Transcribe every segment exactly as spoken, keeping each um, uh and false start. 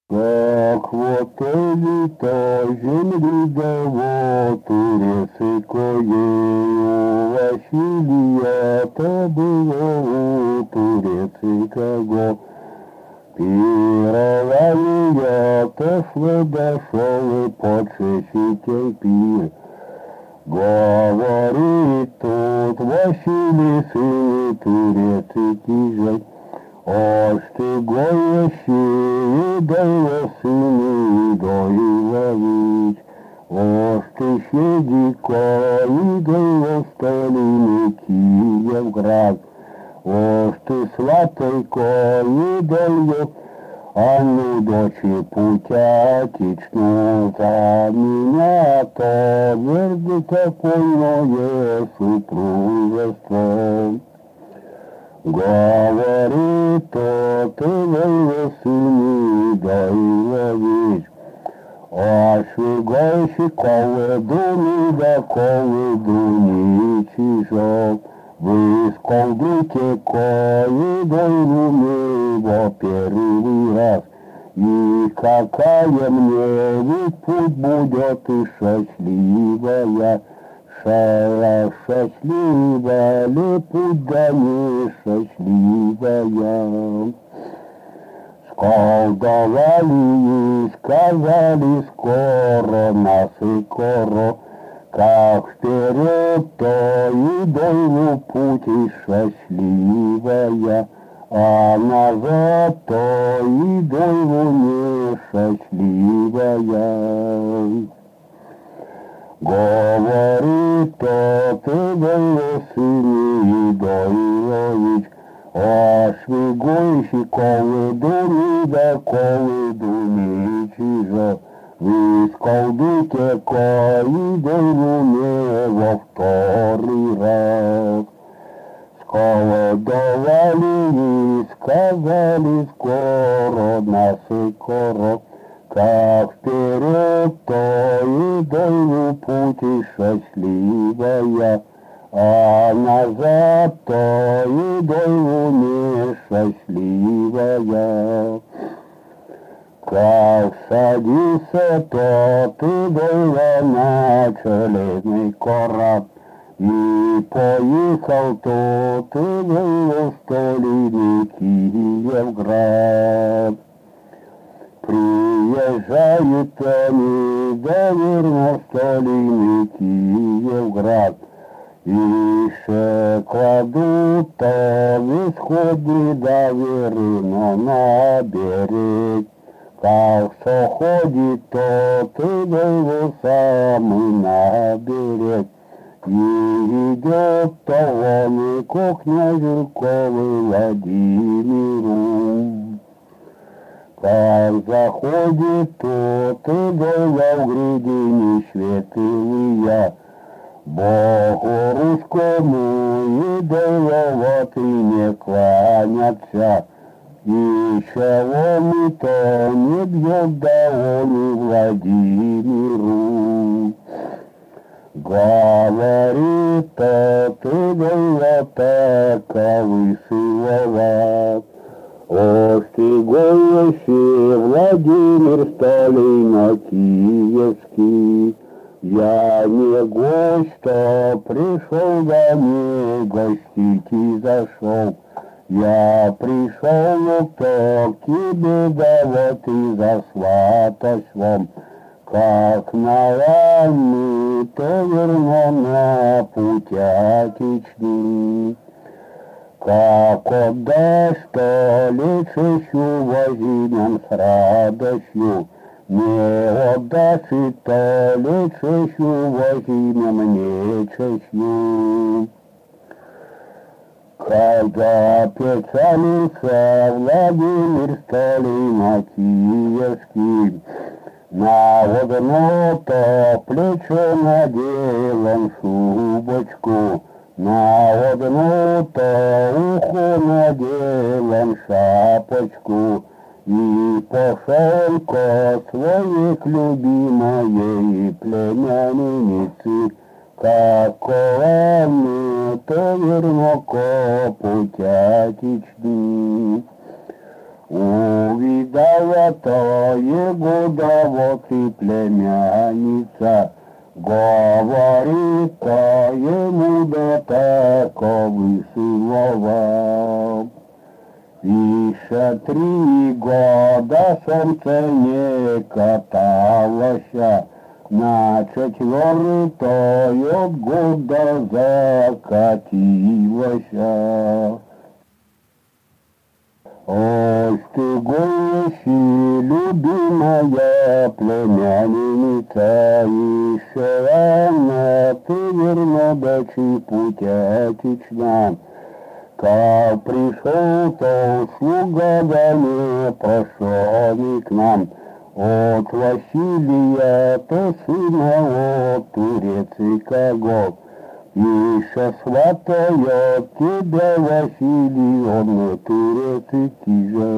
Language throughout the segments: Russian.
Как вот элита земли даво турецы коею Василия, то было у турецы кого. Пировали отошли, дошел и подшеситель пир. Говорит тут Василий, сын турецы кижей, аж ты гоящий, дай сыны, дай ловить, аж ты щедика, и дай столины Киевград, аж ты сватайко, и дай Анну, дочь путятичну, за меня то верди такое супружество. Говорит, то ты Василий, дай ловить, а швигайши колыду, да колыду не чижок. Вы сколдуйте кои дойду во первый раз, и какая мне ведь путь будет и счастливая, ша счастливая ли путь, да не счастливая. Сколдовали и сказали скоро, нас и скоро, как вперед, то и дойду путь и счастливая, а назад, то и дойду не счастливая. Говорит, то ты дойду сыне Дойдович, а швигующий колыду не да колыду не чижа. Вы сколдуйте кои дойду не во второй раз. Сколдовали и сказали скоро, нас и скоро, как вперед, то и дойду путь и счастливая, а назад, то и дойду не счастливая. Как садится, то ты дойла на железный кораб, и поехал, то ты дойла в столине Киевград. Приезжают они, да верно, в столине Киевград, и ще кладут там исходы до верно на берег. Как все ходит, то ты дойду самый на берег. И идет толонико князю Владимиру. Как заходит, то ты дойду в гряде светлые, Богу русскому и дойду не кланяться. И чего мы то не бьет довольно Владимиру. Говорит, то ты дойла таковы силоват. Остигующий Владимир столино киевский, я не гость, что пришел, да не гостить и зашел. Я пришел, кто к тебе, да вот и засватать вам, как на вами, то верно на путятичный. Как отдашь, то лечащу возьмем с радостью, не отдашь, и то лечащу возьмем нечестью. Когда печалился Владимир столино киевский, на одно-то плечо надел он шубочку, на одно-то ухо надел он шапочку, и пошел ко своей любимой племяннице. Какова мне, то верно ко путятичный. Увидел золотое гудовод и племянница, говорит, а ему до таковы слова. Еще три года солнце не каталось, на четвертое года закатилось. Ой, ты гулящи, любимая племянница, еще рано ты верно дочи путятична. Как пришел, то слуга да не прошел к нам. От Василия, то сына от турецкого. Еще сватает тебя Василий, он турецкий же.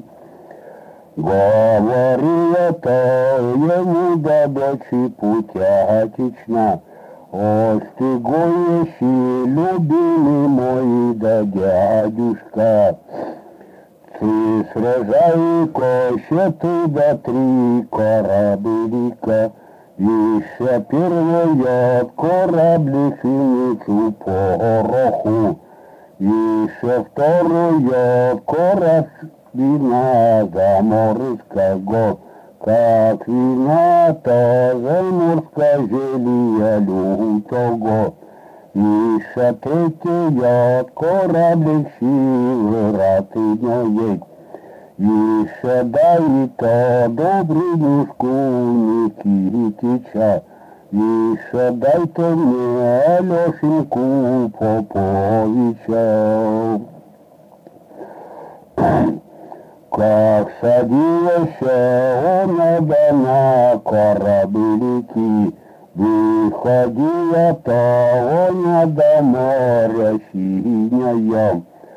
Говорила-то ему да дочи путятична. Ось ты гоющий, любимый мой да дядюшка. Ты сражай коще ты да три кораблика. Еще первый кораблик финичу пороху. Еще второй кораб вина заморского. Как вина тоже морская зелья лютого. Еще третий кораблик силы ратыняет. Еще дай-то добрынюшку Никитича, еще дай-то мне Алешеньку Поповича. Как садилась он на кораблики, выходила-то он до моря синяя.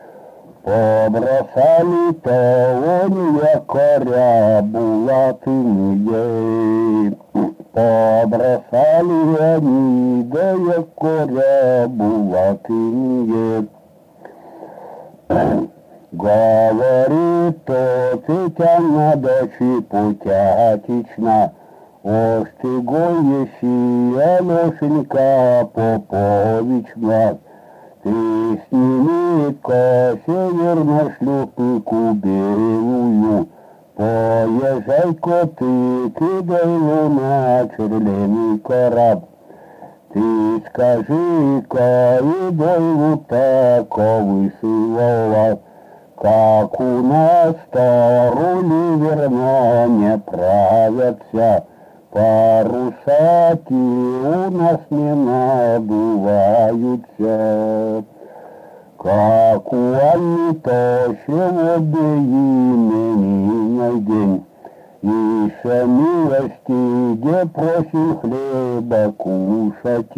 Побросали-то он якоря булатные, побросали они до якоря булатные. Говорит то Тетяна дочи путятична, ось ты гоещи, Алешенька Поповична. Ты сними-ка северно шлюпку берегую, поезжай-ка ты, кидай на черленый кораб. Ты скажи-ка идолу таковы слова, как у нас-то рули верно не правятся, парусаки у нас не надуваются. Как у Анны-то сегодня именинный день, еще милости, где просим хлеба кушать.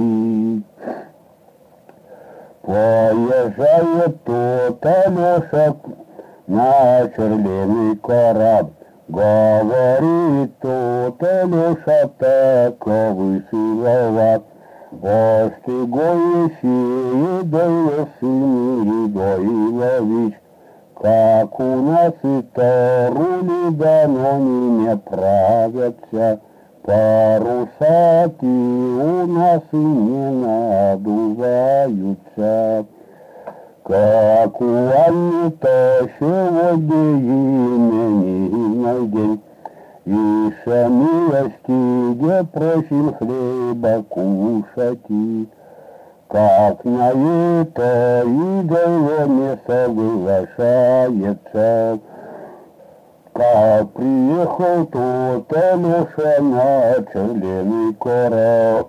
Поезжает тот Алеша на черленый кораб. Говорит тот Алеша таковы слова. Ось ты гоющий, Идой сын Идоилович, как у нас и-то рули давно не правятся, парусаки у нас и не надуваются. Как у Анны-то сегодня именинный день, еще милости, где просим хлеба кушать. Как на это идоло не соглашается. Как приехал тот Алеша на черленый кораб.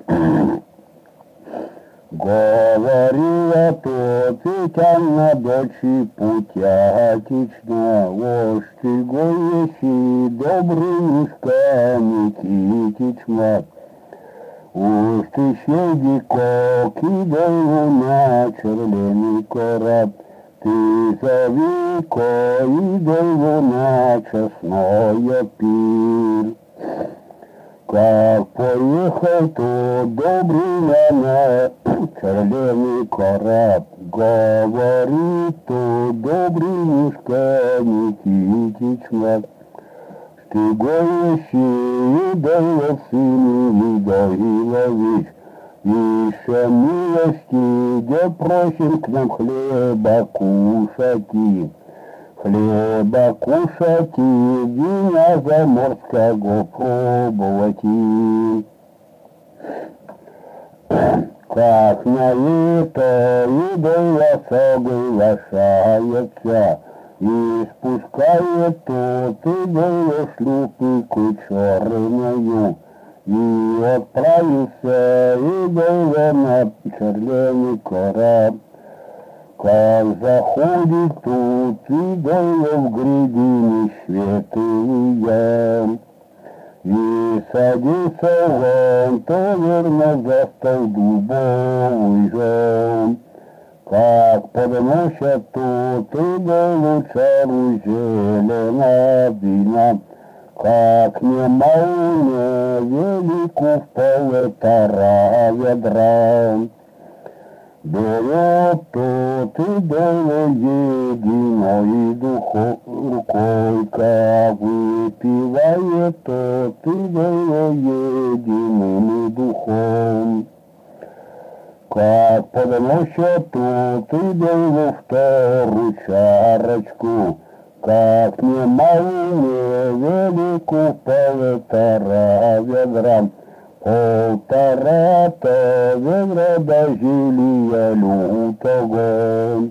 Говорила то Тетяна дочи путятична, ось ты гоющий, добрынюшка Никитична. Уж ты щедико кидай на черленый кораб, ты зови-ка идолу на честное пир. Как поехал то добрый на черленый кораб, говорит то добрынюшка Никитична. Ты гоющий, дай сыну, дай ловить. Еще милости, где просим к нам хлеба кушати. Хлеба кушати, вина заморского пробовати. Как на лето идола соглашается, и спускает тот идола шлюпку черную, и отправился идола на черный кораб. Как заходит тут идола в грядины светлые, и садится он, то верно за стол дубовый жен. Как подносят тут идолу чару зеленого вина, как немало велику в полтора ведра. Берет тот идолу единой духу рукой, как выпивает тот идолу единым духом. Как подносят тот идолу вторую чарочку, как немало велику в полтора ведра. Полтора-то ведра дожилия лютого.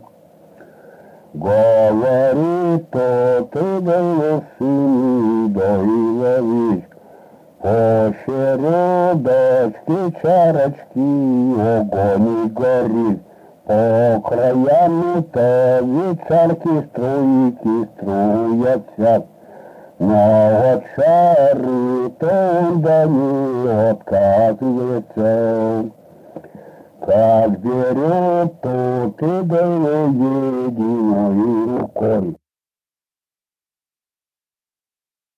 Говорит тот идол сыну, дай ловить. По середочке чарочки огонь горит. По краям-то ветчарки струйки струятся. Но от чары-то он да не отказывается. Как берет тот идол единой рукой.